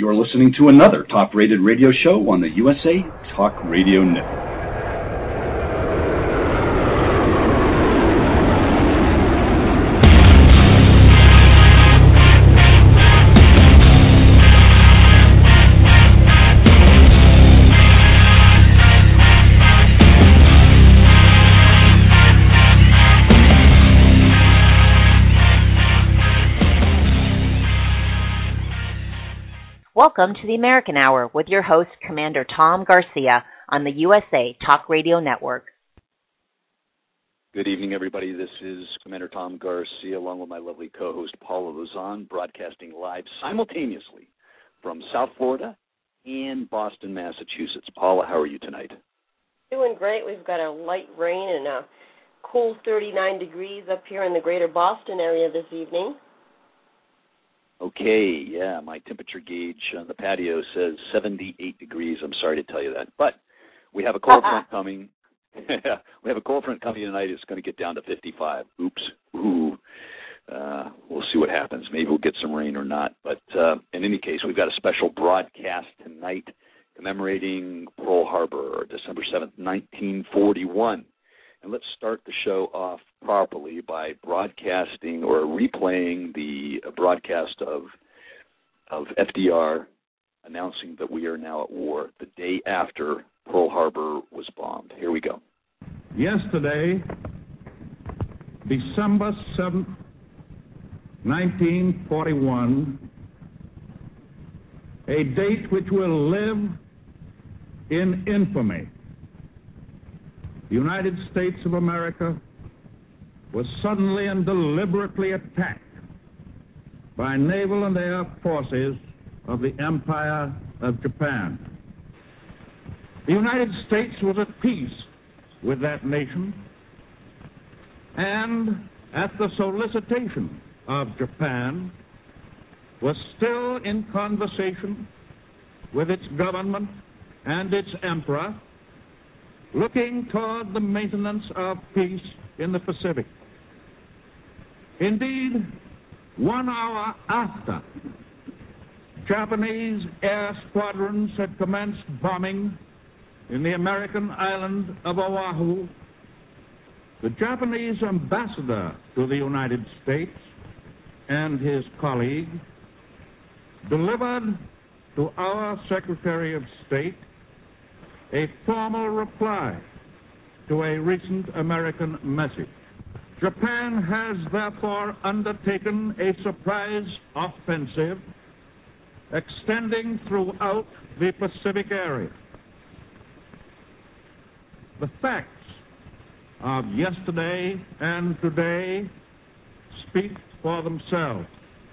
You're listening to another top-rated radio show on the USA Talk Radio Network. Welcome to the American Hour with your host, Commander Tom Garcia, on the USA Talk Radio Network. Good evening, everybody. This is Commander Tom Garcia, along with my lovely co-host, Paula Luzon, broadcasting live simultaneously from South Florida and Boston, Massachusetts. Paula, how are you tonight? Doing great. We've got a light rain and a cool 39 degrees up here in the greater Boston area this evening. Okay, yeah, my temperature gauge on the patio says 78 degrees. I'm sorry to tell you that. But we have a cold front coming. We have a cold front coming tonight. It's going to get down to 55. Oops. Ooh. We'll see what happens. Maybe we'll get some rain or not. But in any case, we've got a special broadcast tonight commemorating Pearl Harbor, December 7th, 1941. And let's start the show off properly by broadcasting or replaying the broadcast of FDR announcing that we are now at war the day after Pearl Harbor was bombed. Here we go. Yesterday, December 7th, 1941, a date which will live in infamy. The United States of America was suddenly and deliberately attacked by naval and air forces of the Empire of Japan. The United States was at peace with that nation, and at the solicitation of Japan, was still in conversation with its government and its emperor, looking toward the maintenance of peace in the Pacific. Indeed, 1 hour after Japanese air squadrons had commenced bombing in the American island of Oahu, the Japanese ambassador to the United States and his colleague delivered to our Secretary of State a formal reply to a recent American message. Japan has therefore undertaken a surprise offensive extending throughout the Pacific area. The facts of yesterday and today speak for themselves.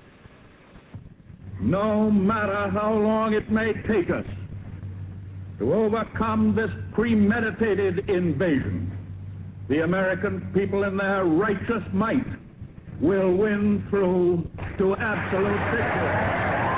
No matter how long it may take us to overcome this premeditated invasion, the American people in their righteous might will win through to absolute victory.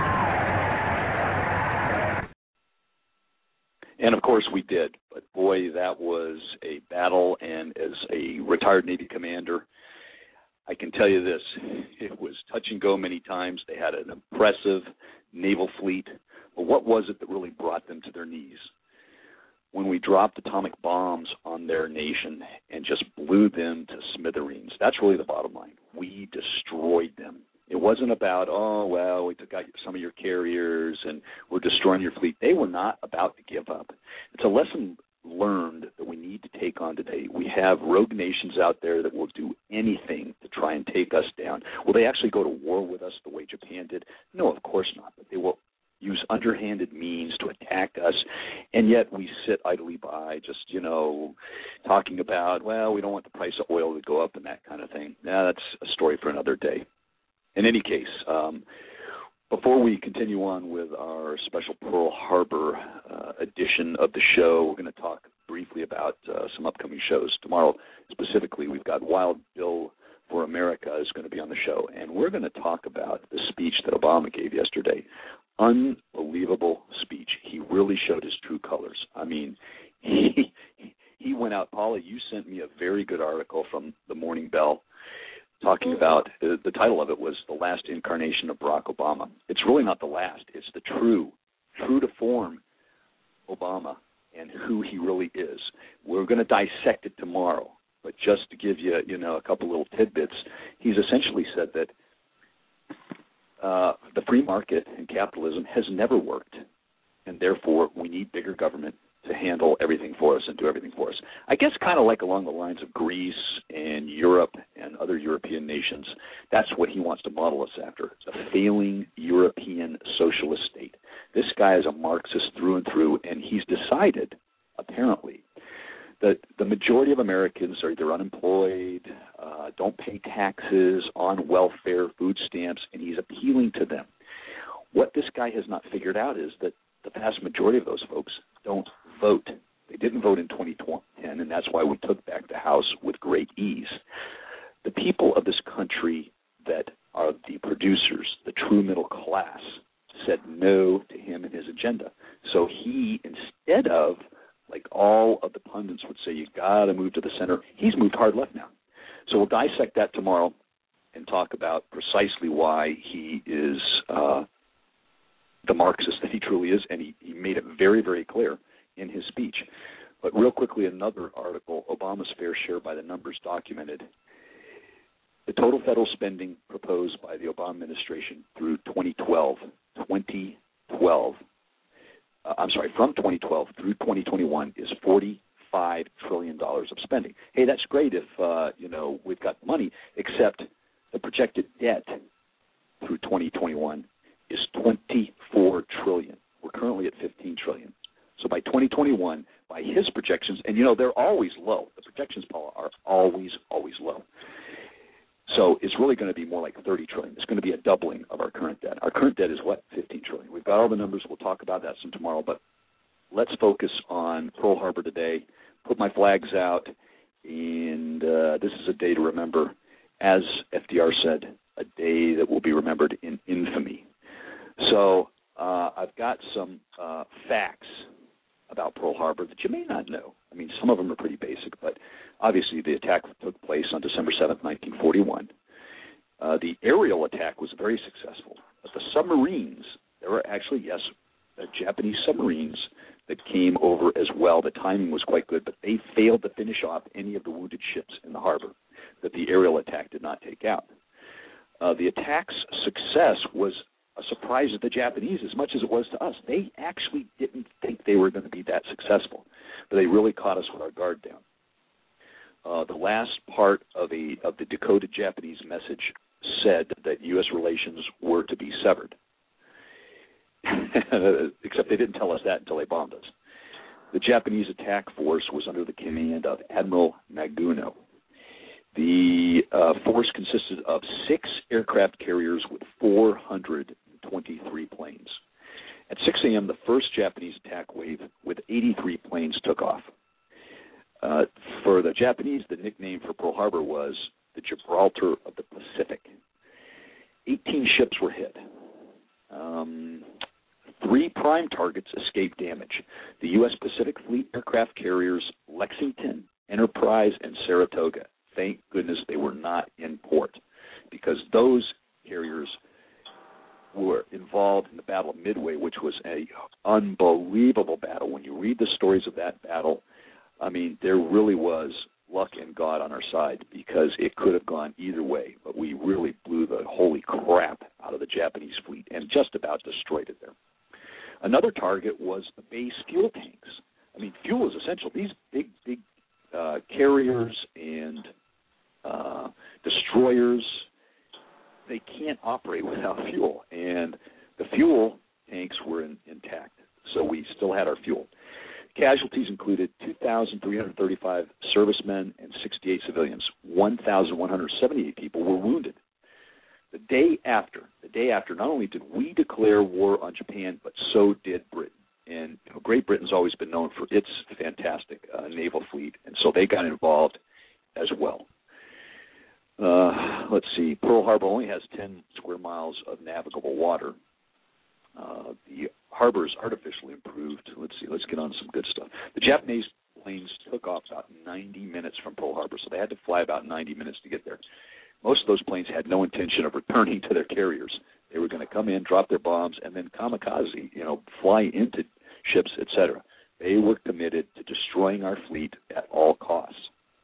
And of course we did, but boy, that was a battle, and as a retired Navy commander, I can tell you this, it was touch and go many times. They had an impressive naval fleet, but what was it that really brought them to their knees? When we dropped atomic bombs on their nation and just blew them to smithereens. That's really the bottom line. We destroyed them. It wasn't about, oh, well, we took out some of your carriers and we're destroying your fleet. They were not about to give up. It's a lesson learned that we need to take on today. We have rogue nations out there that will do anything to try and take us down. Will they actually go to war with us the way Japan did? No, of course not. But they will use underhanded means to attack us, and yet we sit idly by just, talking about, well, we don't want the price of oil to go up and that kind of thing. Now, that's a story for another day. In any case, before we continue on with our special Pearl Harbor edition of the show, we're going to talk briefly about some upcoming shows. Tomorrow, specifically, we've got Wild Bill for America is going to be on the show, and we're going to talk about the speech that Obama gave yesterday. Unbelievable speech. He really showed his true colors. I mean, he went out. Paula, you sent me a very good article from the Morning Bell talking about, the title of it was The Last Incarnation of Barack Obama. It's really not the last. It's the true to form Obama and who he really is. We're going to dissect it tomorrow, but just to give you, a couple little tidbits, he's essentially said that the free market and capitalism has never worked, and therefore we need bigger government to handle everything for us and do everything for us. I guess kind of like along the lines of Greece and Europe and other European nations. That's what he wants to model us after, a failing European socialist state. This guy is a Marxist through and through, and he's decided, apparently, that the majority of Americans are either unemployed, don't pay taxes, on welfare, food stamps, and he's appealing to them. What this guy has not figured out is that the vast majority of those folks don't vote. They didn't vote in 2010, and that's why we took back the House with great ease. The people of this country that are the producers, the true middle class, said no to him and his agenda. So he, instead of, like all of the pundits would say, you got to move to the center, he's moved hard left now. So we'll dissect that tomorrow and talk about precisely why he is the Marxist that he truly is, and he made it very, very clear in his speech. But real quickly, another article, Obama's fair share by the numbers documented. The total federal spending proposed by the Obama administration through from 2012 through 2021 is $45 trillion of spending. Hey, that's great if, we've got money, except the projected debt through 2021 is $24 trillion. We're currently at $15 trillion. So by 2021, by his projections, and they're always low. The projections, Paula, are always low. So it's really going to be more like $30 trillion. It's going to be a doubling of our current debt. Our current debt is what? $15 trillion. We've got all the numbers. We'll talk about that some tomorrow. But let's focus on Pearl Harbor today. Put my flags out, and this is a day to remember. As FDR said, a day that will be remembered in infamy. So I've got some facts about Pearl Harbor that you may not know. I mean, some of them are pretty basic, but obviously the attack took place on December 7th, 1941. The aerial attack was very successful, but the submarines, there were actually, yes, Japanese submarines that came over as well. The timing was quite good, but they failed to finish off any of the wounded ships in the harbor that the aerial attack did not take out. The attack's success was a surprise to the Japanese as much as it was to us. They actually didn't think they were going to be that successful, but they really caught us with our guard down. The last part of the decoded Japanese message said that U.S. relations were to be severed, except they didn't tell us that until they bombed us. The Japanese attack force was under the command of Admiral Naguno. The force consisted of 6 aircraft carriers with 423 planes. At 6 a.m., the first Japanese attack wave with 83 planes took off. For the Japanese, the nickname for Pearl Harbor was the Gibraltar of the Pacific. 18 ships were hit. 3 prime targets escaped damage. The U.S. Pacific Fleet aircraft carriers Lexington, Enterprise, and Saratoga. Thank goodness they were not in port, because those carriers were involved in the Battle of Midway, which was an unbelievable battle. When you read the stories of that battle, I mean, there really was luck and God on our side, because it could have gone either way, but we really blew the holy crap out of the Japanese fleet and just about destroyed it there. Another target was the base fuel tanks. I mean, fuel is essential. These big carriers and destroyers, they can't operate without fuel, and the fuel tanks were intact, so we still had our fuel. Casualties included 2,335 servicemen and 68 civilians. 1,178 people were wounded. The day after, not only did we declare war on Japan, but so did Britain. And Great Britain's always been known for its fantastic naval fleet, and so they got involved as well. Let's see, Pearl Harbor only has 10 square miles of navigable water. The harbor is artificially improved. Let's see, let's get on some good stuff. The Japanese planes took off about 90 minutes from Pearl Harbor, so they had to fly about 90 minutes to get there. most of those planes had no intention of returning to their carriers. They were going to come in, drop their bombs, and then kamikaze, fly into ships, etc. They were committed to destroying our fleet at all costs.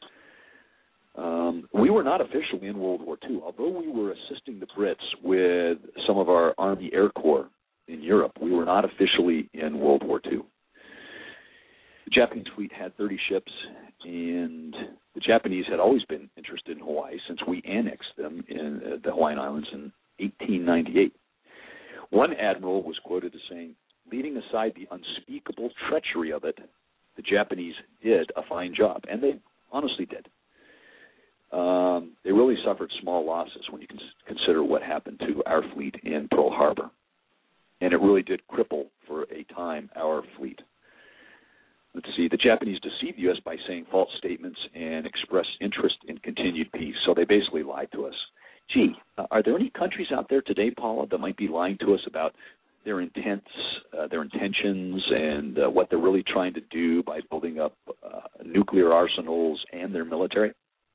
We were not officially in World War II, although we were assisting the Brits with some of our Army Air Corps in Europe. We were not officially in World War II. The Japanese fleet had 30 ships, and the Japanese had always been interested in Hawaii since we annexed them in the Hawaiian Islands in 1898. One admiral was quoted as saying, "Leaving aside the unspeakable treachery of it, the Japanese did a fine job," and they honestly did. They really suffered small losses when you consider what happened to our fleet in Pearl Harbor, and it really did cripple for a time our fleet. Let's see, the Japanese deceived the U.S. by saying false statements and expressed interest in continued peace, so they basically lied to us. Gee, are there any countries out there today, Paula, that might be lying to us about their intents, their intentions, and what they're really trying to do by building up nuclear arsenals and their military?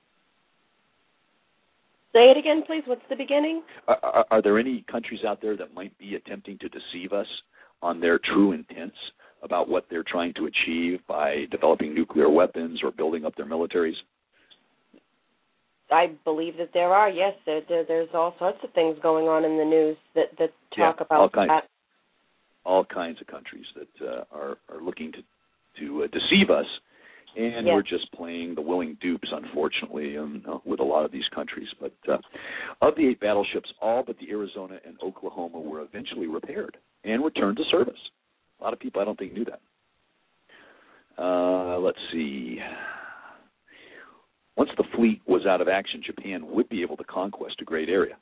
Say it again, please. What's the beginning? Are there any countries out there that might be attempting to deceive us on their true intents about what they're trying to achieve by developing nuclear weapons or building up their militaries? I believe that there are, yes. There's all sorts of things going on in the news that talk about that. All kinds of countries that are looking to deceive us, and we're just playing the willing dupes, unfortunately, with a lot of these countries. But of the 8 battleships, all but the Arizona and Oklahoma were eventually repaired and returned to service. A lot of people, I don't think, knew that. Let's see. Once the fleet was out of action, Japan would be able to conquest a great area.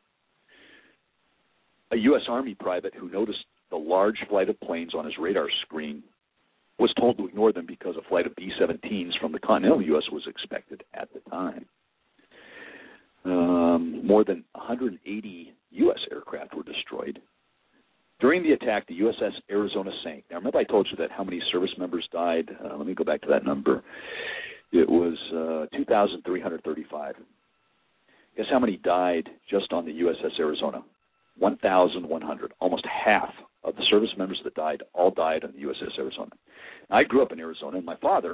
A U.S. Army private who noticed the large flight of planes on his radar screen was told to ignore them because a flight of B-17s from the continental U.S. was expected at the time. More than 180 U.S. aircraft were destroyed. During the attack, the USS Arizona sank. Now, remember I told you that how many service members died? Let me go back to that number. It was 2,335. Guess how many died just on the USS Arizona? 1,100. Almost half of the service members that died all died on the USS Arizona. Now, I grew up in Arizona, and my father,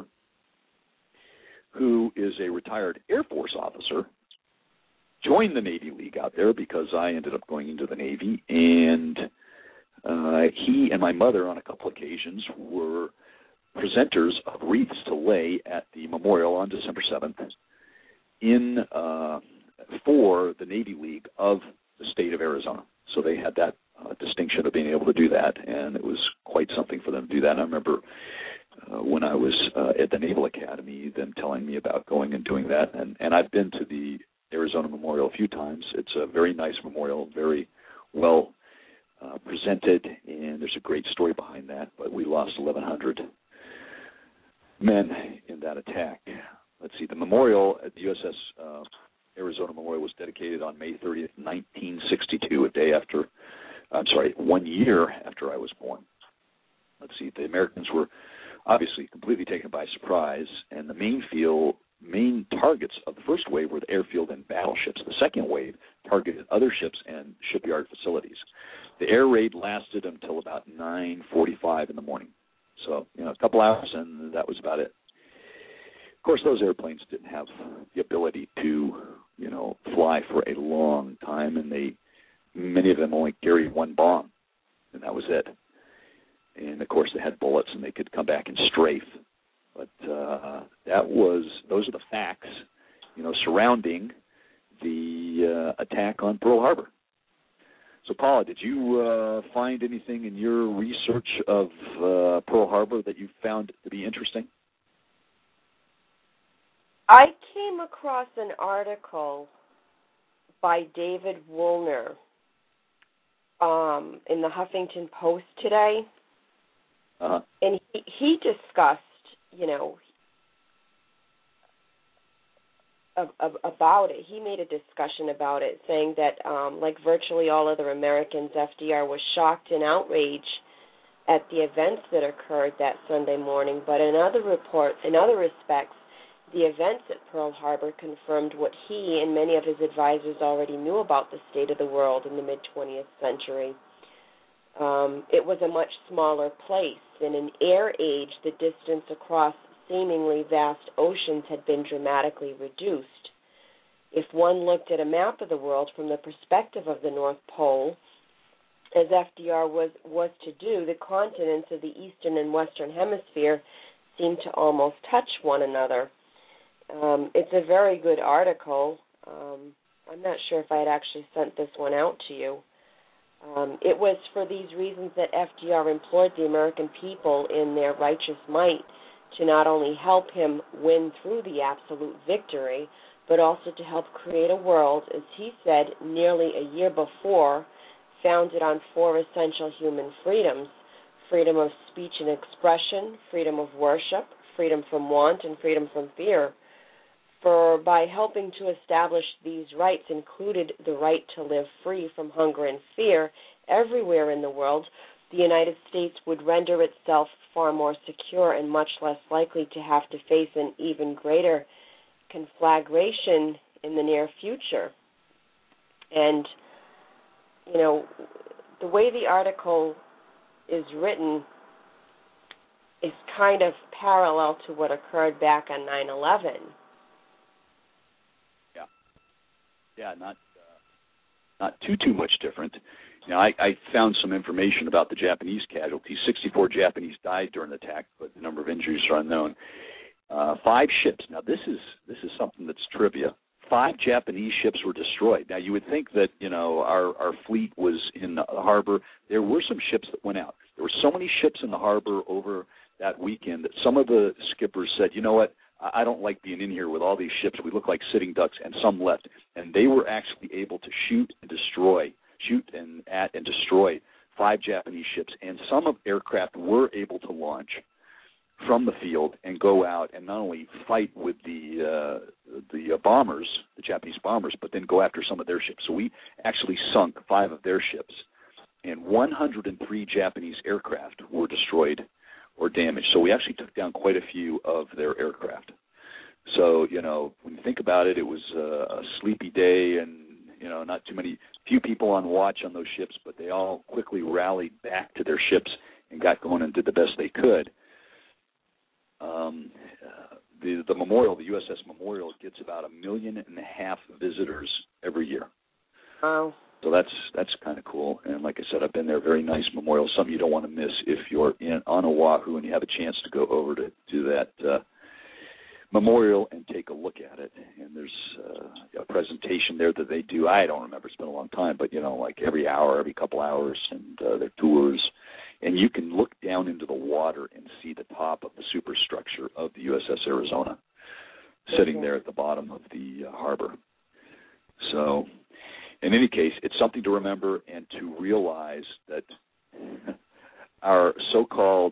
who is a retired Air Force officer, joined the Navy League out there because I ended up going into the Navy, and he and my mother on a couple occasions were presenters of wreaths to lay at the memorial on December 7th for the Navy League of the state of Arizona. So they had that distinction of being able to do that, and it was quite something for them to do that. And I remember when I was at the Naval Academy, them telling me about going and doing that. And I've been to the Arizona Memorial a few times. It's a very nice memorial, very well presented, and there's a great story behind that. But we lost 1,100 men in that attack. Let's see, the memorial at the USS Arizona Memorial was dedicated on May 30th, 1962, 1 year after I was born. Let's see, the Americans were obviously completely taken by surprise, and the main targets of the first wave were the airfield and battleships. The second wave targeted other ships and shipyard facilities. The air raid lasted until about 9:45 in the morning. So, a couple hours, and that was about it. Of course, those airplanes didn't have the ability to, fly for a long time, and many of them only carried one bomb, and that was it. And, of course, they had bullets, and they could come back and strafe. But those are the facts, surrounding the attack on Pearl Harbor. So, Paula, did you find anything in your research of Pearl Harbor that you found to be interesting? I came across an article by David Woolner in the Huffington Post today, and he discussed, about it. He made a discussion about it, saying that, like virtually all other Americans, FDR was shocked and outraged at the events that occurred that Sunday morning. But in other respects, The events at Pearl Harbor confirmed what he and many of his advisors already knew about the state of the world in the mid-20th century. It was a much smaller place. In an air age, the distance across seemingly vast oceans had been dramatically reduced. If one looked at a map of the world from the perspective of the North Pole, as FDR was to do, the continents of the Eastern and Western Hemisphere seemed to almost touch one another. It's a very good article. I'm not sure if I had actually sent this one out to you. It was for these reasons that FDR implored the American people in their righteous might to not only help him win through the absolute victory, but also to help create a world, as he said nearly a year before, founded on 4 essential human freedoms: freedom of speech and expression, freedom of worship, freedom from want, and freedom from fear. For by helping to establish these rights included the right to live free from hunger and fear everywhere in the world, the United States would render itself far more secure and much less likely to have to face an even greater conflagration in the near future. And, you know, the way the article is written is kind of parallel to what occurred back on 9/11. Yeah, not too much different. You know, I found some information about the Japanese casualties. 64 Japanese died during the attack, but the number of injuries are unknown. 5 ships. Now, this is something that's trivia. 5 Japanese ships were destroyed. Now, you would think that, you know, our fleet was in the harbor. There were some ships that went out. There were so many ships in the harbor over that weekend that some of the skippers said, you know what, I don't like being in here with all these ships. We look like sitting ducks, and some left. And they were actually able to shoot and destroy 5 Japanese ships. And some of aircraft were able to launch from the field and go out and not only fight with the bombers, the Japanese bombers, but then go after some of their ships. So we actually sunk 5 of their ships, and 103 Japanese aircraft were destroyed or damaged. So we actually took down quite a few of their aircraft. So, you know, when you think about it, it was a sleepy day and, you know, few people on watch on those ships, but they all quickly rallied back to their ships and got going and did the best they could. The Memorial, the USS Memorial, gets about 1.5 million visitors every year. Wow. So that's kind of cool. And like I said, I've been there. Very nice memorial. Something you don't want to miss if you're on Oahu and you have a chance to go over to that memorial and take a look at it. And there's a presentation there that they do. I don't remember. It's been a long time, but, you know, like every hour, every couple hours, and their tours. And you can look down into the water and see the top of the superstructure of the USS Arizona sitting there at the bottom of the harbor. So, in any case, it's something to remember and to realize that our so-called,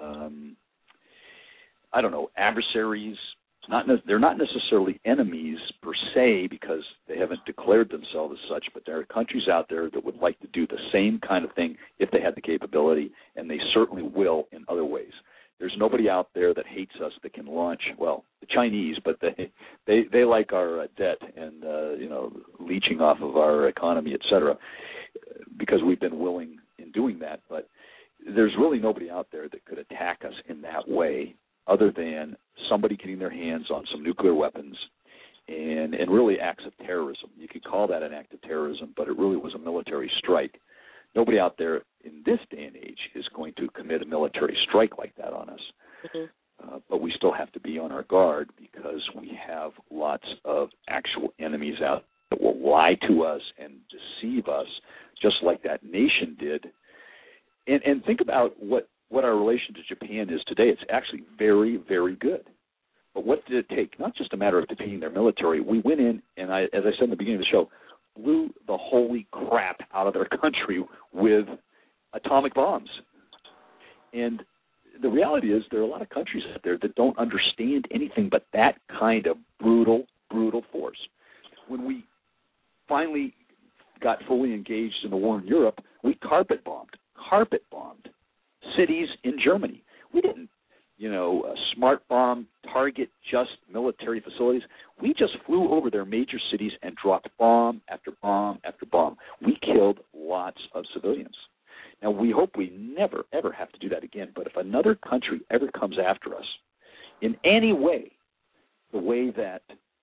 adversaries, they're not necessarily enemies per se because they haven't declared themselves as such, but there are countries out there that would like to do the same kind of thing if they had the capability, and they certainly will in other ways. There's nobody out there that hates us that can launch, well, the Chinese, but they like our debt and, leeching off of our economy, et cetera, because we've been willing in doing that. But there's really nobody out there that could attack us in that way other than somebody getting their hands on some nuclear weapons and really acts of terrorism. You could call that an act of terrorism, but it really was a military strike. Nobody out there in this day and age is going to commit a military strike like that on us. Mm-hmm. But we still have to be on our guard because we have lots of actual enemies out that will lie to us and deceive us just like that nation did. And think about what our relation to Japan is today. It's actually very, very good. But what did it take? Not just a matter of defeating their military. We went in, and as I said in the beginning of the show, blew the holy crap out of their country with atomic bombs. And the reality is there are a lot of countries out there that don't understand anything but that kind of brutal, brutal force. When we finally got fully engaged in the war in Europe, we carpet bombed cities in Germany. We didn't smart bomb, target just military facilities. We just flew over their major cities and dropped bomb after bomb after bomb. We killed lots of civilians. Now, we hope we never, ever have to do that again, but if another country ever comes after us in any way, the way that,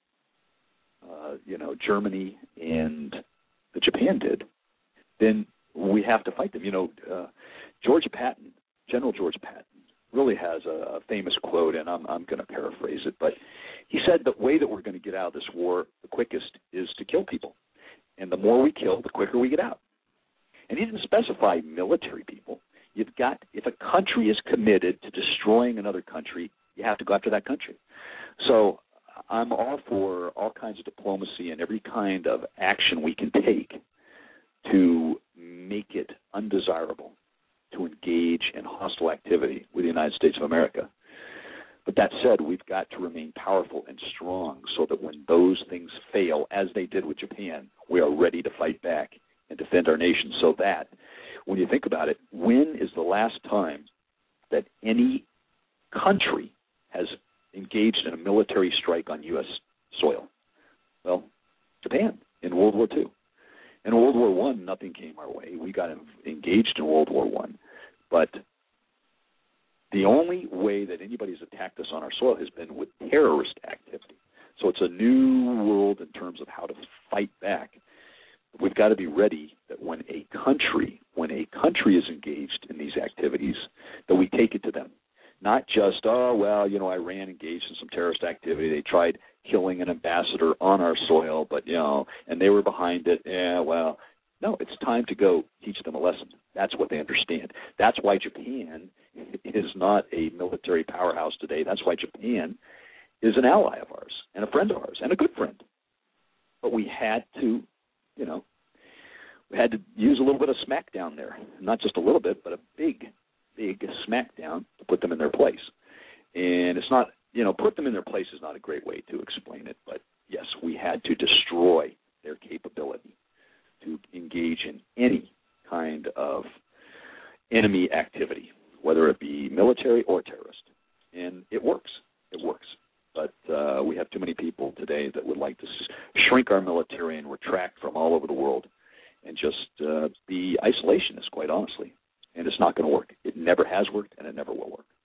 Germany and Japan did, then we have to fight them. George Patton, General George Patton, really has a famous quote, and I'm going to paraphrase it, but he said the way that we're going to get out of this war the quickest is to kill people. And the more we kill, the quicker we get out. And he didn't specify military people. If a country is committed to destroying another country, you have to go after that country. So I'm all for all kinds of diplomacy and every kind of action we can take to make it undesirable to engage in hostile activity with the United States of America. But that said, we've got to remain powerful and strong so that when those things fail, as they did with Japan, we are ready to fight back and defend our nation. So that, when you think about it, when is the last time that any country has engaged in a military strike on U.S. soil? Well, Japan in World War II. In World War I, nothing came our way. We got engaged in World War I. But the only way that anybody's attacked us on our soil has been with terrorist activity. So it's a new world in terms of how to fight back. We've got to be ready that when a country is engaged in these activities, that we take it to them. Not just, Iran engaged in some terrorist activity. They tried killing an ambassador on our soil, but, and they were behind it. No, it's time to go teach them a lesson. That's what they understand. That's why Japan is not a military powerhouse today. That's why Japan is an ally of ours and a friend of ours and a good friend. But we had to, we had to use a little bit of smackdown there. Not just a little bit, but a big smackdown to put them in their place. And it's not, put them in their place is not a great way to explain it. But, yes, we had to destroy their capability to engage in any kind of enemy activity, whether it be military or terrorist. And it works. It works. But we have too many people today that would like to shrink our military and retract from all over the world and just be isolationists, quite honestly. And it's not going to work. It never has worked, and it never will work.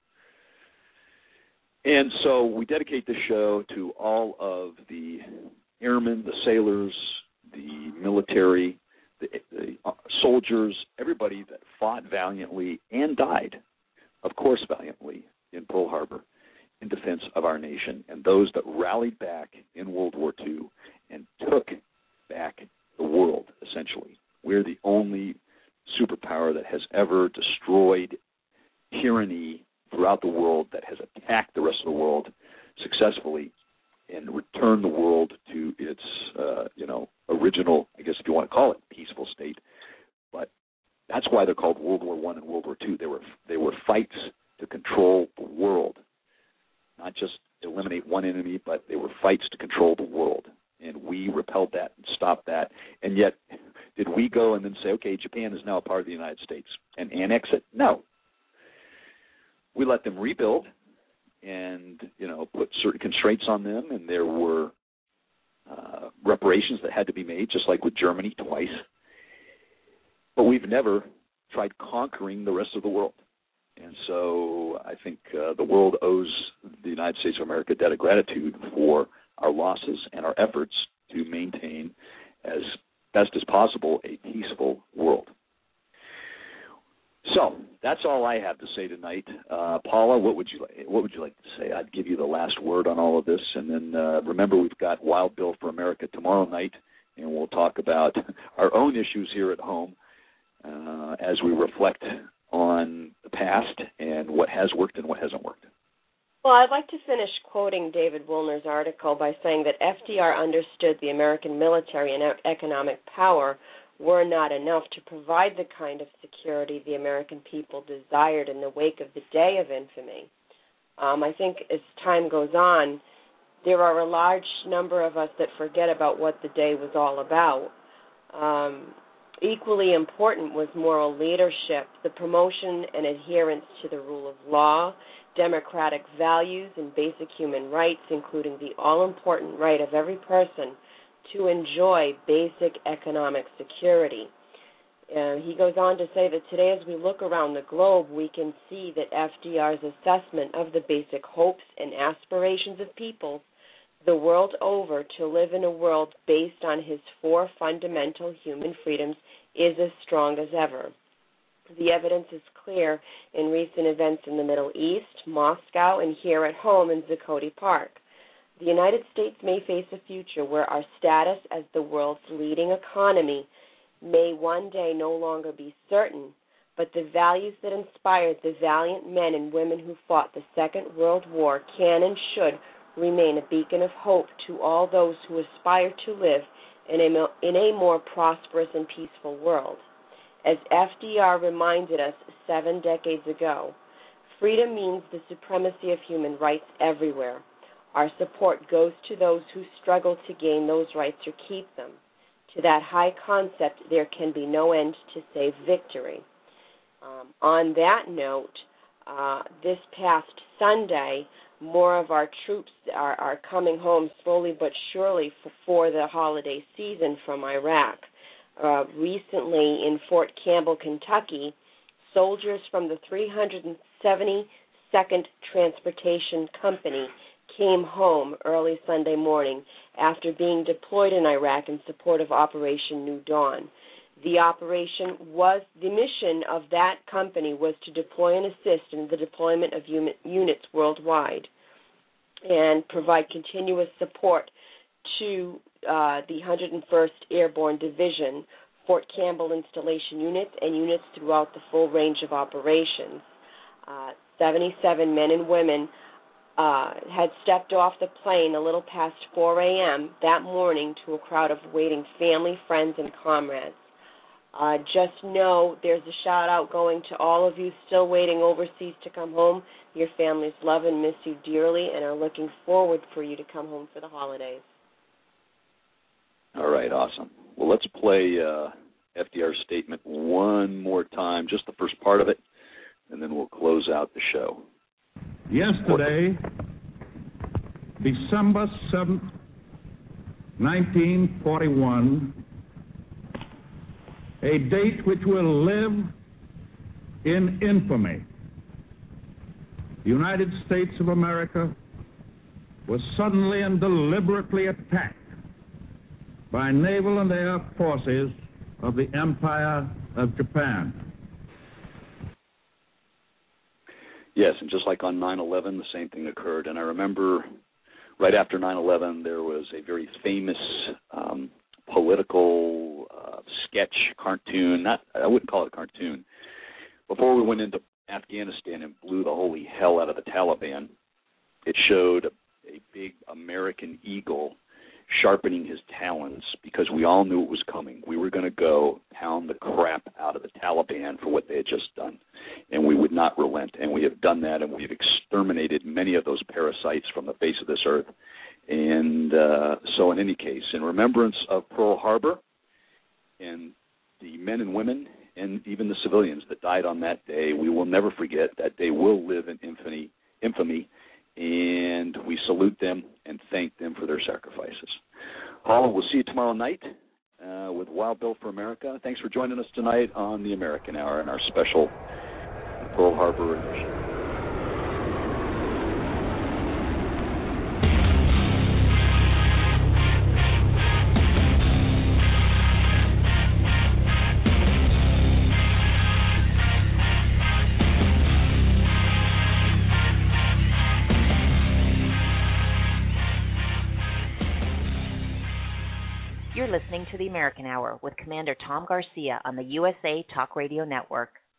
And so we dedicate this show to all of the airmen, the sailors, the military, the soldiers, everybody that fought valiantly and died, of course valiantly, in Pearl Harbor in defense of our nation, and those that rallied back in World War II and took back the world, essentially. We're the only superpower that has ever destroyed tyranny throughout the world, that has attacked the rest of the world successfully and returned the world to its, original, I guess if you want to call it, peaceful state. But that's why they're called World War I and World War II. They were fights to control the world, not just eliminate one enemy, but they were fights to control the world. And we repelled that and stopped that. And yet, did we go and then say, okay, Japan is now a part of the United States and annex it? No. We let them rebuild and, put certain constraints on them, and there were reparations that had to be made, just like with Germany twice. But we've never tried conquering the rest of the world. And so I think the world owes the United States of America a debt of gratitude for our losses and our efforts to maintain, as best as possible, a peaceful world. So that's all I have to say tonight. Paula, what would you like to say? I'd give you the last word on all of this, and then remember we've got Wild Bill for America tomorrow night, and we'll talk about our own issues here at home as we reflect on the past and what has worked and what hasn't worked. Well, I'd like to finish quoting David Woolner's article by saying that FDR understood the American military and economic power were not enough to provide the kind of security the American people desired in the wake of the Day of Infamy. I think as time goes on, there are a large number of us that forget about what the day was all about. equally important was moral leadership, the promotion and adherence to the rule of law, democratic values, and basic human rights, including the all-important right of every person to enjoy basic economic security. He goes on to say that today, as we look around the globe, we can see that FDR's assessment of the basic hopes and aspirations of people the world over to live in a world based on his 4 fundamental human freedoms is as strong as ever. The evidence is clear in recent events in the Middle East, Moscow, and here at home in Zuccotti Park. The United States may face a future where our status as the world's leading economy may one day no longer be certain, but the values that inspired the valiant men and women who fought the Second World War can and should remain a beacon of hope to all those who aspire to live in a more prosperous and peaceful world. As FDR reminded us 7 decades ago, freedom means the supremacy of human rights everywhere. Our support goes to those who struggle to gain those rights or keep them. To that high concept, there can be no end to save victory. On that note, this past Sunday, more of our troops are coming home slowly but surely for the holiday season from Iraq. Recently in Fort Campbell, Kentucky, soldiers from the 372nd Transportation Company came home early Sunday morning after being deployed in Iraq in support of Operation New Dawn. The mission of that company was to deploy and assist in the deployment of units worldwide and provide continuous support to the 101st Airborne Division, Fort Campbell installation units, and units throughout the full range of operations. 77 men and women had stepped off the plane a little past 4 a.m. that morning to a crowd of waiting family, friends, and comrades. Just know there's a shout-out going to all of you still waiting overseas to come home. Your families love and miss you dearly and are looking forward for you to come home for the holidays. All right, awesome. Well, let's play FDR's statement one more time, just the first part of it, and then we'll close out the show. Yesterday, December 7th, 1941, a date which will live in infamy. The United States of America was suddenly and deliberately attacked by naval and air forces of the Empire of Japan. Yes, and just like on 9/11, the same thing occurred. And I remember right after 9/11, there was a very famous political sketch, cartoon. I wouldn't call it a cartoon. Before we went into Afghanistan and blew the holy hell out of the Taliban, it showed a big American eagle sharpening his talons because we all knew it was coming. We were going to go pound the crap out of the Taliban for what they had just done, and we would not relent. And we have done that, and we have exterminated many of those parasites from the face of this earth. And so in any case, in remembrance of Pearl Harbor and the men and women and even the civilians that died on that day, we will never forget. That day will live in infamy, and we salute them and thank them for their sacrifices. Paula, we'll see you tomorrow night with Wild Bill for America. Thanks for joining us tonight on the American Hour and our special Pearl Harbor edition. You're listening to the American Hour with Commander Tom Garcia on the USA Talk Radio Network.